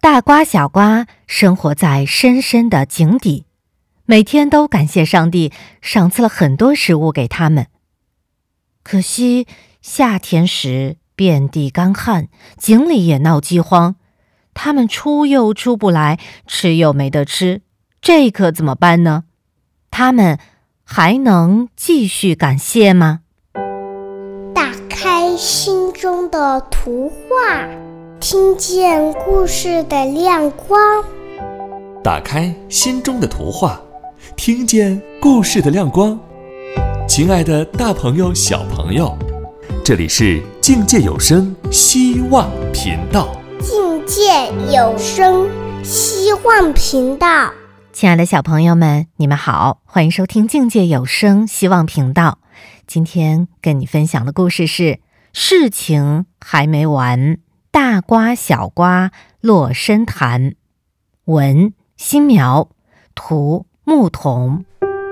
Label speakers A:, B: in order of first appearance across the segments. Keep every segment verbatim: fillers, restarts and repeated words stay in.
A: 大瓜小瓜生活在深深的井底，每天都感谢上帝赏赐了很多食物给他们。可惜夏天时遍地干旱，井里也闹饥荒，他们出又出不来，吃又没得吃，这可怎么办呢？他们还能继续感谢吗？
B: 打开心中的图画，听见故事的亮光。
C: 打开心中的图画，听见故事的亮光。亲爱的大朋友小朋友，这里是境界有声希望频道。
B: 境界有声希望频道。
A: 亲爱的小朋友们，你们好，欢迎收听境界有声希望频道。今天跟你分享的故事是事情还没完，大瓜小瓜落深潭。文新苗，图牧童。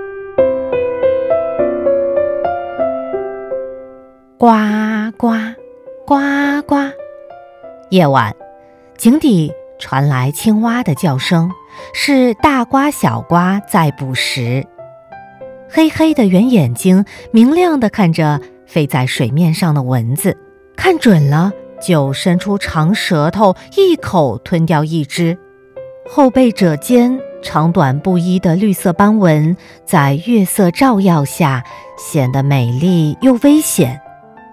A: 呱呱呱呱，夜晚，井底传来青蛙的叫声，是大瓜小瓜在捕食。黑黑的圆眼睛明亮地看着飞在水面上的蚊子，看准了就伸出长舌头一口吞掉一只。后背褶间长短不一的绿色斑纹在月色照耀下显得美丽又危险。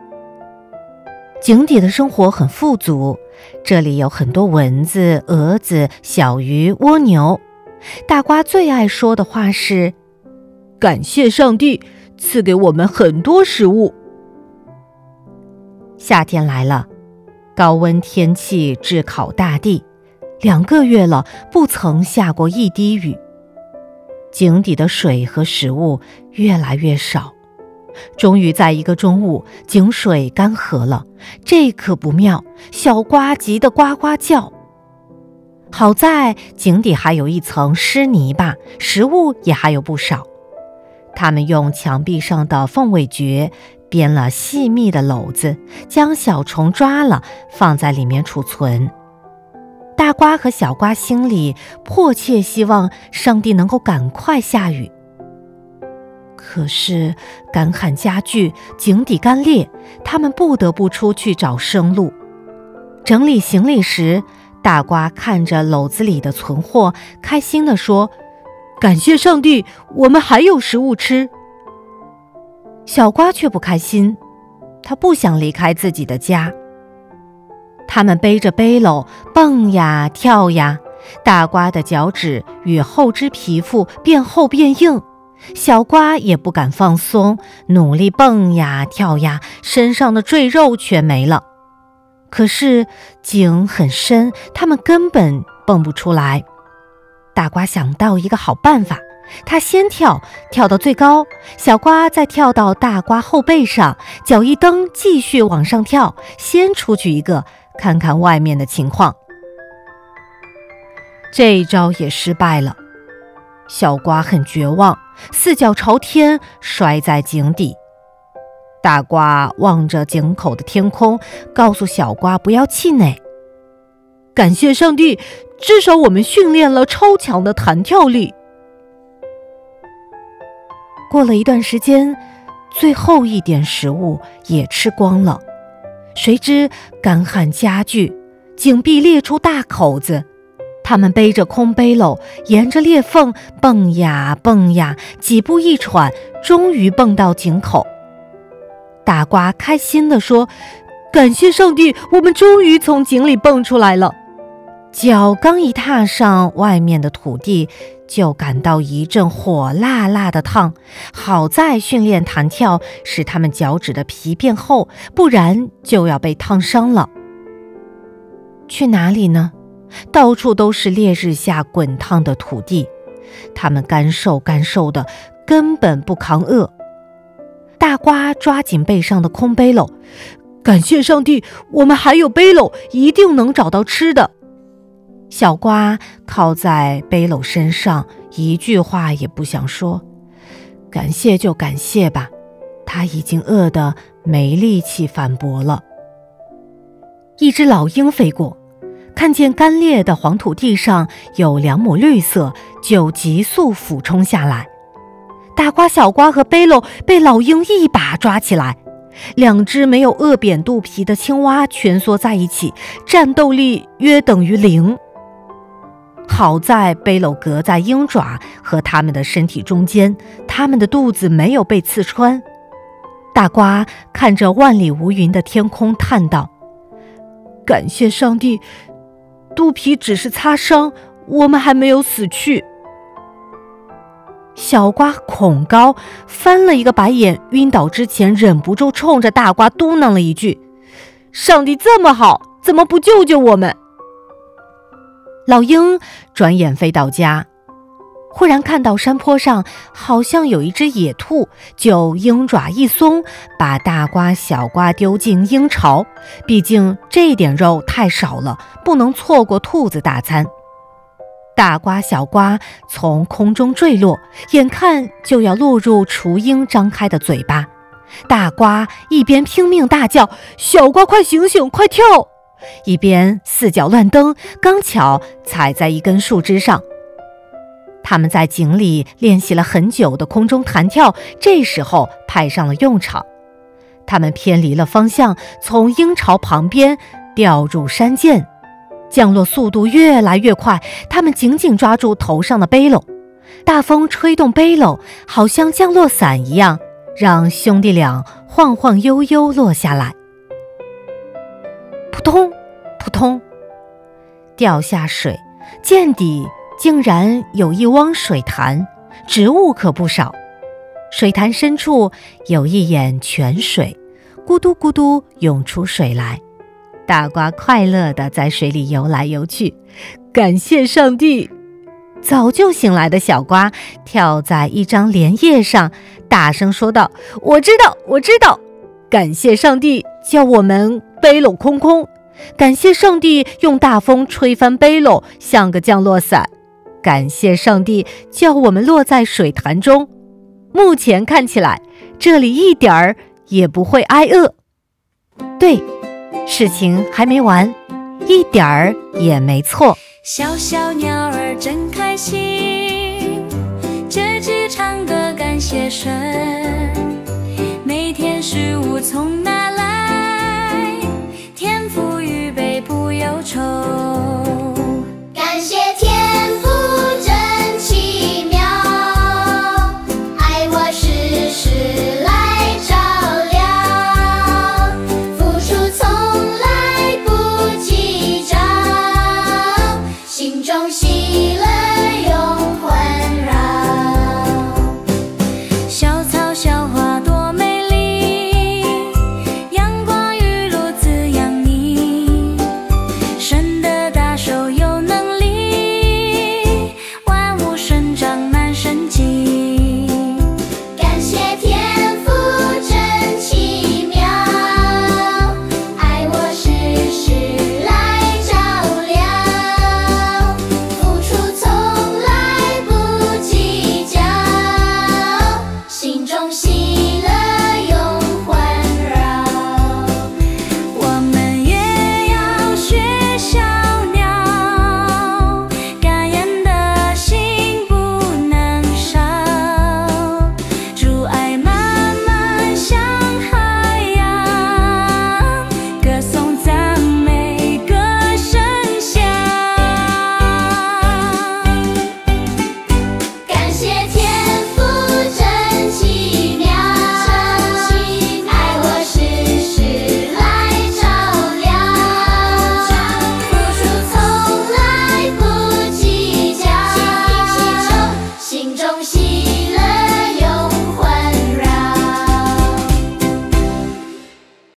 A: 井底的生活很富足，这里有很多蚊子、蛾子、小鱼、蜗牛。大瓜最爱说的话是：感谢上帝赐给我们很多食物。夏天来了，高温天气炙烤大地，两个月了不曾下过一滴雨。井底的水和食物越来越少，终于在一个中午，井水干涸了，这可不妙，小瓜急得呱呱叫。好在井底还有一层湿泥巴，食物也还有不少。他们用墙壁上的凤尾蕨编了细密的篓子，将小虫抓了，放在里面储存。大瓜和小瓜心里迫切希望上帝能够赶快下雨。可是干旱加剧，井底干裂，他们不得不出去找生路。整理行李时，大瓜看着篓子里的存货，开心地说：感谢上帝，我们还有食物吃。小瓜却不开心，他不想离开自己的家。他们背着背篓蹦呀跳呀，大瓜的脚趾与后肢皮肤变厚变硬，小瓜也不敢放松，努力蹦呀跳呀，身上的赘肉却没了。可是井很深，他们根本蹦不出来。大瓜想到一个好办法，他先跳，跳到最高，小瓜再跳到大瓜后背上，脚一蹬，继续往上跳，先出去一个，看看外面的情况。这一招也失败了，小瓜很绝望，四脚朝天摔在井底。大瓜望着井口的天空，告诉小瓜不要气馁。感谢上帝，至少我们训练了超强的弹跳力。过了一段时间，最后一点食物也吃光了。谁知干旱加剧，井壁裂出大口子，他们背着空背篓，沿着裂缝蹦呀蹦呀，几步一喘，终于蹦到井口。大瓜开心地说：感谢上帝，我们终于从井里蹦出来了。脚刚一踏上外面的土地，就感到一阵火辣辣的烫。好在训练弹跳使他们脚趾的皮变厚，不然就要被烫伤了。去哪里呢？到处都是烈日下滚烫的土地，他们干瘦干瘦的，根本不扛饿。大瓜抓紧背上的空背篓，感谢上帝，我们还有背篓，一定能找到吃的。小瓜靠在背篓身上，一句话也不想说。感谢就感谢吧，他已经饿得没力气反驳了。一只老鹰飞过， 看见干裂的黄土地上有两抹绿色，就急速俯冲下来。大瓜、小瓜和贝喽被老鹰一把抓起来，两只没有饿扁肚皮的青蛙蜷缩在一起，战斗力约等于零。好在贝喽隔在鹰爪和它们的身体中间，它们的肚子没有被刺穿。大瓜看着万里无云的天空叹道：感谢上帝，肚皮只是擦伤，我们还没有死去。小瓜恐高翻了一个白眼，晕倒之前忍不住冲着大瓜嘟囔了一句：上帝这么好，怎么不救救我们？老鹰转眼飞到家，忽然看到山坡上好像有一只野兔，就鹰爪一松，把大瓜、小瓜丢进鹰巢，毕竟这点肉太少了，不能错过兔子大餐。大瓜、小瓜从空中坠落，眼看就要落入雏鹰张开的嘴巴。大瓜一边拼命大叫：小瓜快醒醒，快跳！一边四脚乱蹬，刚巧踩在一根树枝上。他们在井里练习了很久的空中弹跳，这时候派上了用场。他们偏离了方向，从鹰巢旁边掉入山涧，降落速度越来越快，他们紧紧抓住头上的背篓，大风吹动背篓，好像降落伞一样，让兄弟俩晃晃悠悠落下来。扑通扑通，掉下水，涧底竟然有一汪水潭，植物可不少。水潭深处有一眼泉水，咕嘟咕嘟涌出水来。大瓜快乐地在水里游来游去，感谢上帝！早就醒来的小瓜跳在一张莲叶上，大声说道：我知道，我知道！感谢上帝叫我们背篓空空，感谢上帝用大风吹翻背篓，像个降落伞，感谢上帝叫我们落在水潭中。目前看起来，这里一点儿也不会挨饿。对，事情还没完，一点儿也没错。
D: 小小鸟儿真开心，这只唱歌感谢神，每天食物从哪来，天父预备不忧愁。
B: 感谢天父真奇妙，爱我时时来照料，付出从来不计较，心中心